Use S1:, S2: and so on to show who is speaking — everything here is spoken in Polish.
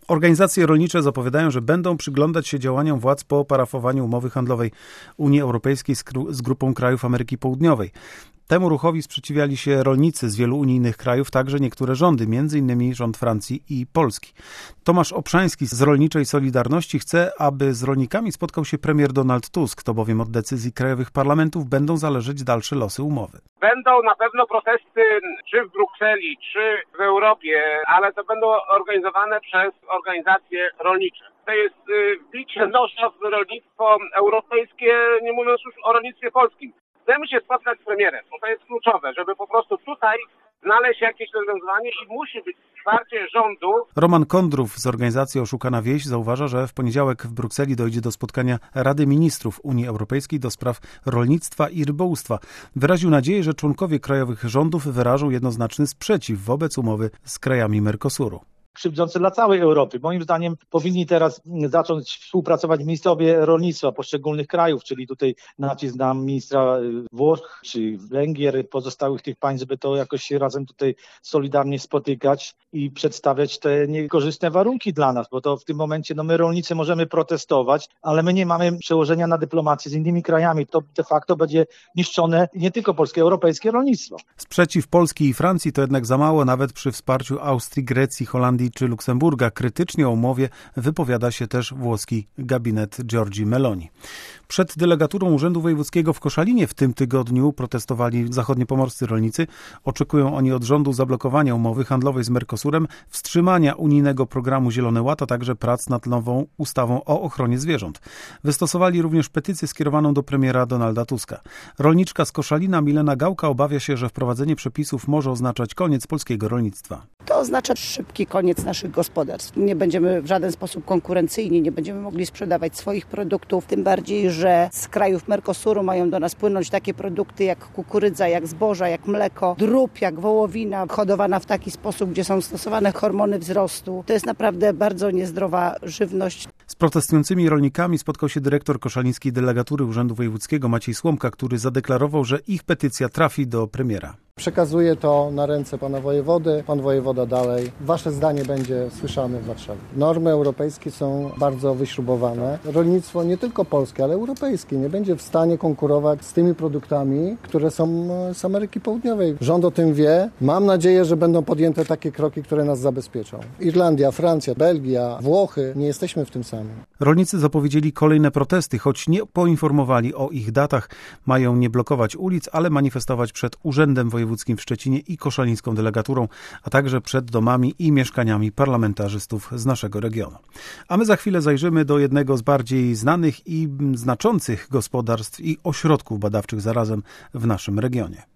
S1: Organizacje rolnicze zapowiadają, że będą przyglądać się działaniom władz po parafowaniu umowy handlowej Unii Europejskiej z grupą krajów Ameryki Południowej. Temu ruchowi sprzeciwiali się rolnicy z wielu unijnych krajów, także niektóre rządy, m.in. rząd Francji i Polski. Tomasz Obszański z Rolniczej Solidarności chce, aby z rolnikami spotkał się premier Donald Tusk, to bowiem od decyzji krajowych parlamentów będą zależeć dalsze losy umowy.
S2: Będą na pewno protesty czy w Brukseli, czy w Europie, ale to będą organizowane przez organizacje rolnicze. To jest bicie noża w rolnictwo europejskie, nie mówiąc już o rolnictwie polskim. Chcemy się spotkać z premierem, bo to jest kluczowe, żeby po prostu tutaj znaleźć jakieś rozwiązanie i musi być wsparcie rządu.
S1: Roman Kondrów z organizacji Oszukana Wieś zauważa, że w poniedziałek w Brukseli dojdzie do spotkania Rady Ministrów Unii Europejskiej do spraw rolnictwa i rybołówstwa. Wyraził nadzieję, że członkowie krajowych rządów wyrażą jednoznaczny sprzeciw wobec umowy z krajami Mercosuru.
S3: Krzywdzące dla całej Europy. Moim zdaniem powinni teraz zacząć współpracować ministrowie rolnictwa poszczególnych krajów, czyli tutaj nacisk na ministra Włoch czy Węgier, pozostałych tych państw, żeby to jakoś się razem tutaj solidarnie spotykać i przedstawiać te niekorzystne warunki dla nas, bo to w tym momencie my rolnicy możemy protestować, ale my nie mamy przełożenia na dyplomację z innymi krajami. To de facto będzie niszczone nie tylko polskie, europejskie rolnictwo.
S1: Sprzeciw Polski i Francji to jednak za mało, nawet przy wsparciu Austrii, Grecji, Holandii czy Luksemburga. Krytycznie o umowie wypowiada się też włoski gabinet Giorgi Meloni. Przed delegaturą Urzędu Wojewódzkiego w Koszalinie w tym tygodniu protestowali zachodniopomorscy rolnicy. Oczekują oni od rządu zablokowania umowy handlowej z Mercosurem, wstrzymania unijnego programu Zielony Ład, a także prac nad nową ustawą o ochronie zwierząt. Wystosowali również petycję skierowaną do premiera Donalda Tuska. Rolniczka z Koszalina Milena Gałka obawia się, że wprowadzenie przepisów może oznaczać koniec polskiego rolnictwa.
S4: To oznacza szybki koniec naszych gospodarstw. Nie będziemy w żaden sposób konkurencyjni, nie będziemy mogli sprzedawać swoich produktów, tym bardziej, że z krajów Mercosuru mają do nas płynąć takie produkty jak kukurydza, jak zboża, jak mleko, drób, jak wołowina, hodowana w taki sposób, gdzie są stosowane hormony wzrostu. To jest naprawdę bardzo niezdrowa żywność.
S1: Z protestującymi rolnikami spotkał się dyrektor koszalińskiej delegatury Urzędu Wojewódzkiego Maciej Słomka, który zadeklarował, że ich petycja trafi do premiera.
S5: Przekazuję to na ręce pana wojewody, pan wojewoda dalej. Wasze zdanie będzie słyszane w Warszawie. Normy europejskie są bardzo wyśrubowane. Rolnictwo nie tylko polskie, ale europejskie nie będzie w stanie konkurować z tymi produktami, które są z Ameryki Południowej. Rząd o tym wie. Mam nadzieję, że będą podjęte takie kroki, które nas zabezpieczą. Irlandia, Francja, Belgia, Włochy, nie jesteśmy w tym samym.
S1: Rolnicy zapowiedzieli kolejne protesty, choć nie poinformowali o ich datach. Mają nie blokować ulic, ale manifestować przed Urzędem Wojewódzkim w Szczecinie i koszalińską delegaturą, a także przed domami i mieszkaniami parlamentarzystów z naszego regionu. A my za chwilę zajrzymy do jednego z bardziej znanych i znaczących gospodarstw i ośrodków badawczych zarazem w naszym regionie.